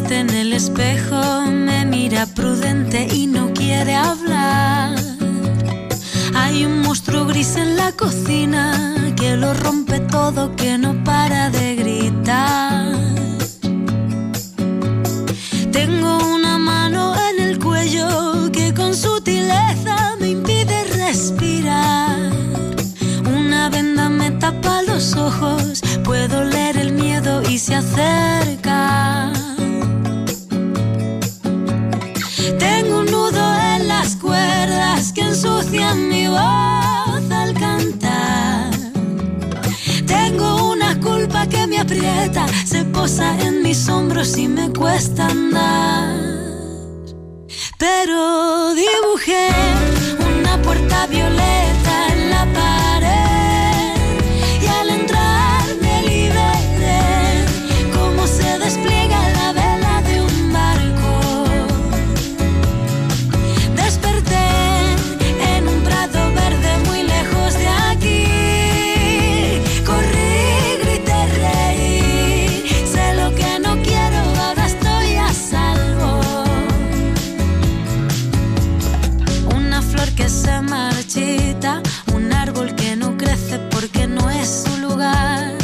triste en el espejo, me mira prudente y no quiere hablar. Hay un monstruo gris en la cocina que lo rompe todo, que no para de gritar. Tengo una mano en el cuello que con sutileza me impide respirar. Una venda me tapa los ojos, puedo leer el miedo y se acerca. Tengo un nudo en las cuerdas que ensucian mi voz al cantar. Tengo una culpa que me aprieta, se posa en mis hombros y me cuesta andar. Pero dibujé una puerta violeta en la pared y al entrar me liberé, como se despliega la vela de un barco. Desperté en un prado verde muy lejos de aquí. Corrí, grité, reí, sé lo que no quiero, ahora estoy a salvo. Una flor que se marchita, un árbol que no crece porque no es su lugar.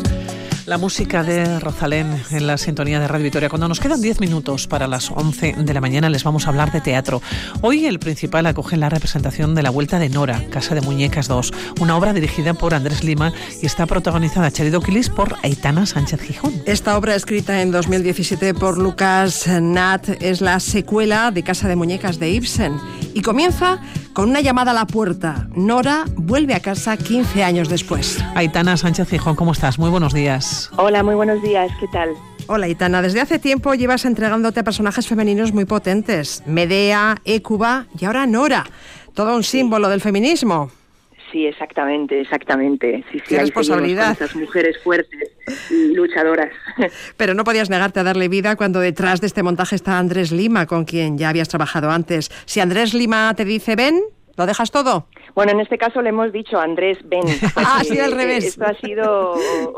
La música de Rosalén en la sintonía de Radio Vitoria. Cuando nos quedan 10 minutos para las 11 de la mañana les vamos a hablar de teatro. Hoy el Principal acoge la representación de La Vuelta de Nora, Casa de Muñecas 2, una obra dirigida por Andrés Lima y está protagonizada, Cherido Quilis, por Aitana Sánchez Gijón. Esta obra, escrita en 2017 por Lucas Nat, es la secuela de Casa de Muñecas de Ibsen y comienza con una llamada a la puerta. Nora vuelve a casa 15 años después. Aitana Sánchez Gijón, ¿cómo estás? Muy buenos días. Hola, muy buenos días, ¿qué tal? Hola, Aitana. Desde hace tiempo llevas entregándote a personajes femeninos muy potentes. Medea, Hécuba y ahora Nora. Todo un símbolo del feminismo. Sí, exactamente. Sí, qué responsabilidad. Esas mujeres fuertes y luchadoras. Pero no podías negarte a darle vida cuando detrás de este montaje está Andrés Lima, con quien ya habías trabajado antes. Si Andrés Lima te dice ven, ¿lo dejas todo? Bueno, en este caso le hemos dicho Andrés, ven. Ha sido al revés. Esto ha sido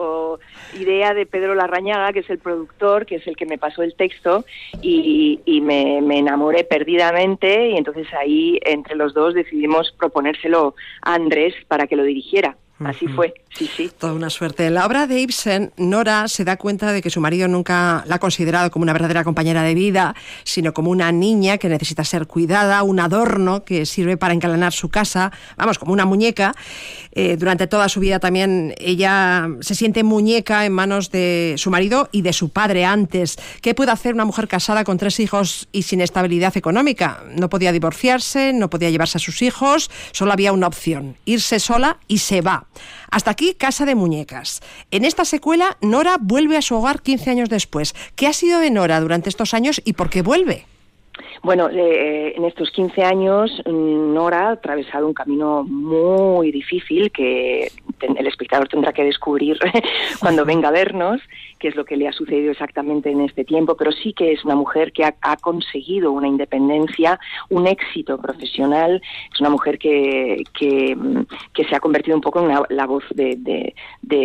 idea de Pedro Larrañaga, que es el productor, que es el que me pasó el texto, y me enamoré perdidamente, y entonces ahí entre los dos decidimos proponérselo a Andrés para que lo dirigiera. Así fue, sí. Toda una suerte. En la obra de Ibsen, Nora se da cuenta de que su marido nunca la ha considerado como una verdadera compañera de vida, sino como una niña que necesita ser cuidada, un adorno que sirve para encalanar su casa, vamos, como una muñeca. Durante toda su vida también ella se siente muñeca en manos de su marido y de su padre antes. ¿Qué puede hacer una mujer casada con 3 hijos y sin estabilidad económica? No podía divorciarse, no podía llevarse a sus hijos, solo había una opción, irse sola y se va. Hasta aquí Casa de Muñecas. En esta secuela, Nora vuelve a su hogar 15 años después. ¿Qué ha sido de Nora durante estos años y por qué vuelve? Bueno, en estos 15 años Nora ha atravesado un camino muy difícil que el espectador tendrá que descubrir cuando venga a vernos, qué es lo que le ha sucedido exactamente en este tiempo, pero sí que es una mujer que ha conseguido una independencia, un éxito profesional, es una mujer que se ha convertido un poco en la voz de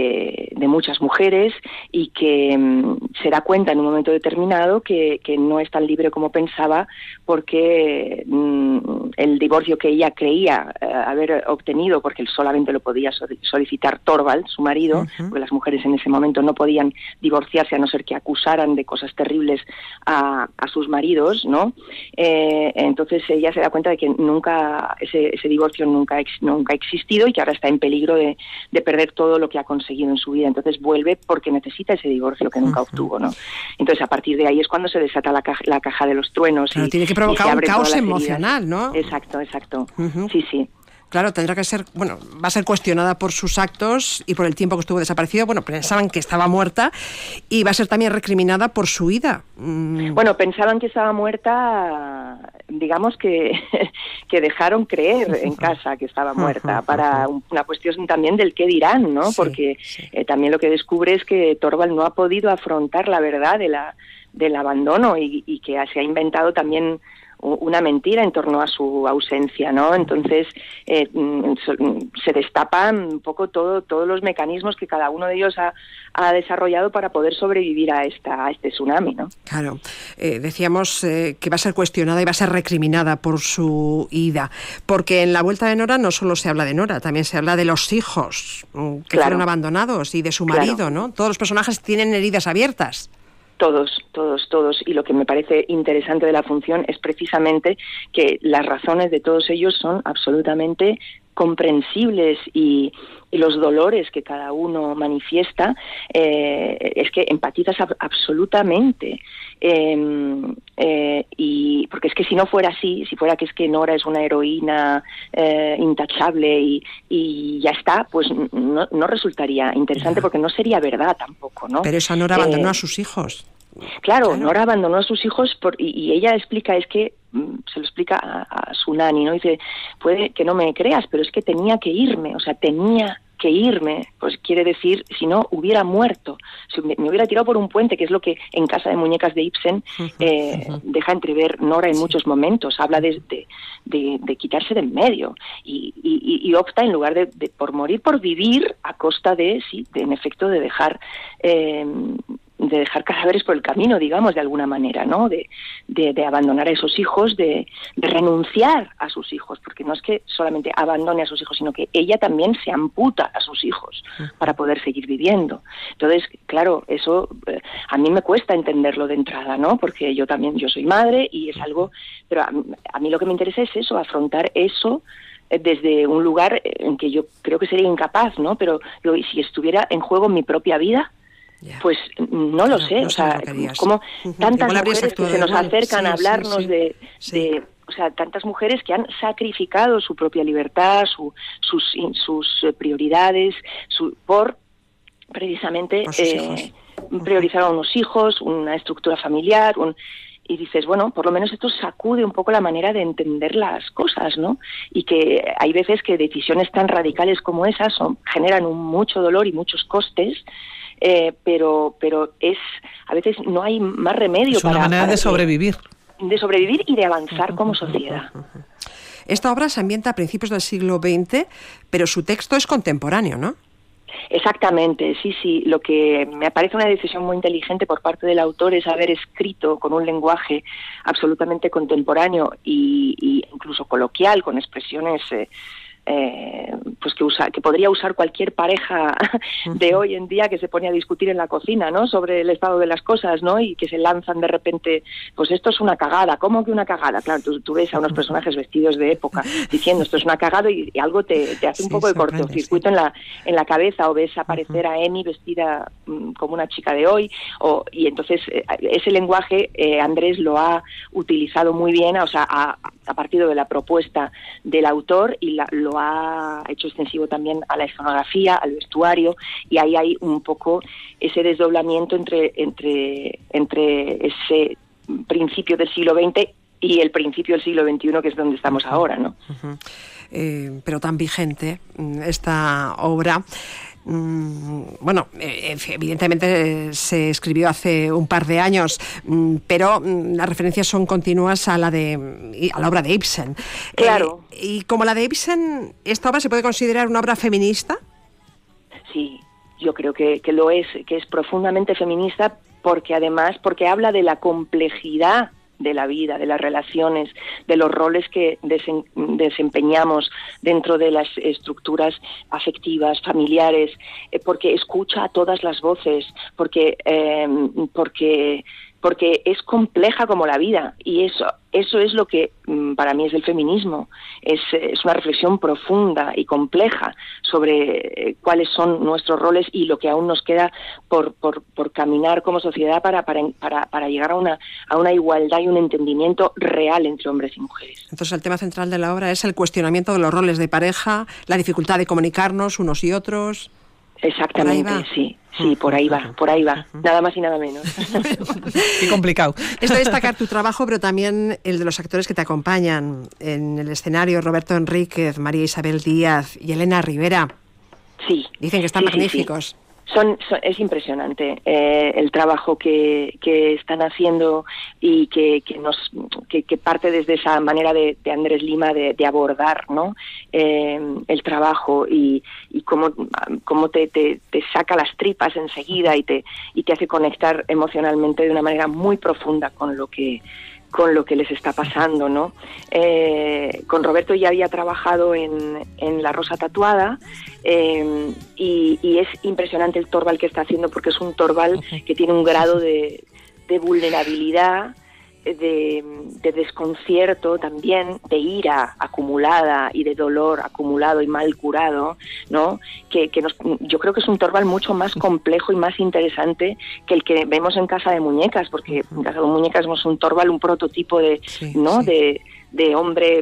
muchas mujeres y que se da cuenta en un momento determinado que no es tan libre como pensaba, porque el divorcio que ella creía haber obtenido, porque él solamente lo podía solicitar Torvald, su marido, porque las mujeres en ese momento no podían divorciarse a no ser que acusaran de cosas terribles a sus maridos, ¿no? Entonces ella se da cuenta de que nunca ese divorcio nunca ha existido y que ahora está en peligro de perder todo lo que ha conseguido en su vida. Entonces vuelve porque necesita ese divorcio que nunca obtuvo, ¿no? Entonces a partir de ahí es cuando se desata la caja de los truenos. Claro, tiene que provocar un caos emocional, ¿no? Exacto. Sí. Claro, tendrá que ser, bueno, va a ser cuestionada por sus actos y por el tiempo que estuvo desaparecido. Bueno, pensaban que estaba muerta y va a ser también recriminada por su huida. Bueno, pensaban que estaba muerta, digamos que dejaron creer en casa que estaba muerta para una cuestión también del qué dirán, ¿no? Sí, porque también lo que descubre es que Torvald no ha podido afrontar la verdad del abandono y que se ha inventado también una mentira en torno a su ausencia, ¿no? Entonces se destapan un poco todos los mecanismos que cada uno de ellos ha desarrollado para poder sobrevivir a este tsunami, ¿no? Claro. Decíamos que va a ser cuestionada y va a ser recriminada por su ida, porque en la vuelta de Nora no solo se habla de Nora, también se habla de los hijos que fueron abandonados y de su marido, ¿no? Todos los personajes tienen heridas abiertas. Todos. Y lo que me parece interesante de la función es precisamente que las razones de todos ellos son absolutamente comprensibles y los dolores que cada uno manifiesta, es que empatizas absolutamente. Y porque es que si no fuera así, si fuera que es que Nora es una heroína intachable y ya está, pues no resultaría interesante, porque no sería verdad tampoco, ¿no? Pero esa Nora abandonó a sus hijos. Claro, Nora abandonó a sus hijos y ella explica, es que se lo explica a su nani, ¿no? Dice, puede que no me creas, pero es que tenía que irme, pues quiere decir, si no, hubiera muerto, si me hubiera tirado por un puente, que es lo que en Casa de Muñecas de Ibsen deja entrever Nora en muchos momentos. Habla de quitarse de en medio y opta, en lugar de por morir, por vivir a costa en efecto, de dejar cadáveres por el camino, digamos, de alguna manera, ¿no? De abandonar a esos hijos, de renunciar a sus hijos, porque no es que solamente abandone a sus hijos, sino que ella también se amputa a sus hijos para poder seguir viviendo. Entonces, claro, eso a mí me cuesta entenderlo de entrada, ¿no? Porque yo soy madre y es algo, pero a mí lo que me interesa es eso, afrontar eso desde un lugar en que yo creo que sería incapaz, ¿no? Pero si estuviera en juego mi propia vida, pues no lo sé, o sea, como tantas mujeres que se nos acercan a hablarnos de o sea, tantas mujeres que han sacrificado su propia libertad, sus prioridades, por precisamente priorizar a unos hijos, una estructura familiar, y dices, bueno, por lo menos esto sacude un poco la manera de entender las cosas, ¿no? Y que hay veces que decisiones tan radicales como esas generan mucho dolor y muchos costes, pero a veces no hay más remedio. Es una manera de sobrevivir. De sobrevivir y de avanzar como sociedad. Esta obra se ambienta a principios del siglo XX, pero su texto es contemporáneo, ¿no? Exactamente, sí. Lo que me parece una decisión muy inteligente por parte del autor es haber escrito con un lenguaje absolutamente contemporáneo y incluso coloquial, con expresiones pues que podría usar cualquier pareja de hoy en día que se pone a discutir en la cocina, ¿no? Sobre el estado de las cosas, ¿no? Y que se lanzan de repente, pues esto es una cagada. ¿Cómo que una cagada? Claro, tú ves a unos personajes vestidos de época diciendo esto es una cagada y algo te hace un poco de cortocircuito en la cabeza, o ves aparecer a Emi vestida como una chica de hoy, y entonces ese lenguaje Andrés lo ha utilizado muy bien, o sea, a partir de la propuesta del autor, y lo ha hecho extensivo también a la escenografía, al vestuario, y ahí hay un poco ese desdoblamiento entre ese principio del siglo XX y el principio del siglo XXI, que es donde estamos ahora, ¿no? Pero tan vigente esta obra. Bueno, evidentemente se escribió hace un par de años, pero las referencias son continuas a la obra de Ibsen. Claro. Y como la de Ibsen, ¿esta obra se puede considerar una obra feminista? Sí, yo creo que lo es, que es profundamente feminista, porque habla de la complejidad de la vida, de las relaciones, de los roles que desempeñamos dentro de las estructuras afectivas, familiares, porque escucha a todas las voces, porque es compleja como la vida, y eso es lo que para mí es el feminismo. Es una reflexión profunda y compleja sobre cuáles son nuestros roles y lo que aún nos queda por caminar como sociedad para llegar a una igualdad y un entendimiento real entre hombres y mujeres. Entonces el tema central de la obra es el cuestionamiento de los roles de pareja, la dificultad de comunicarnos unos y otros. Exactamente, sí, por ahí va, nada más y nada menos. Qué complicado. Es de destacar tu trabajo, pero también el de los actores que te acompañan en el escenario: Roberto Enríquez, María Isabel Díaz y Elena Rivera. Sí. Dicen que están magníficos. Es impresionante el trabajo que están haciendo y que parte desde esa manera de Andrés Lima de abordar, ¿no? El trabajo y cómo te saca las tripas enseguida y te hace conectar emocionalmente de una manera muy profunda con lo que les está pasando, ¿no? Con Roberto ya había trabajado en La Rosa Tatuada, y es impresionante el Torvald que está haciendo, porque es un Torvald que tiene un grado de vulnerabilidad, de desconcierto también, de ira acumulada y de dolor acumulado y mal curado, ¿no? Yo creo que es un Torvald mucho más complejo y más interesante que el que vemos en Casa de Muñecas, porque en Casa de Muñecas vemos un Torvald, un prototipo de hombre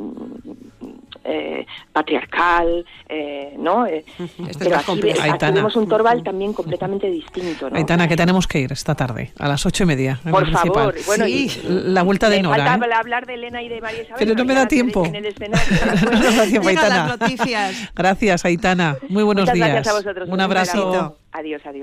patriarcal, ¿no? Pero aquí vemos un Torvald también completamente distinto, ¿no? Aitana, que tenemos que ir esta tarde, a las 8:30. Por favor. Bueno, la vuelta de Nora. Me falta hablar de Elena y de María Isabel. Pero no me da tiempo. En el escenario. No me da tiempo, Aitana. Las noticias. Gracias, Aitana. Muy buenos días. Muchas gracias a vosotros. Un abrazo. Adiós.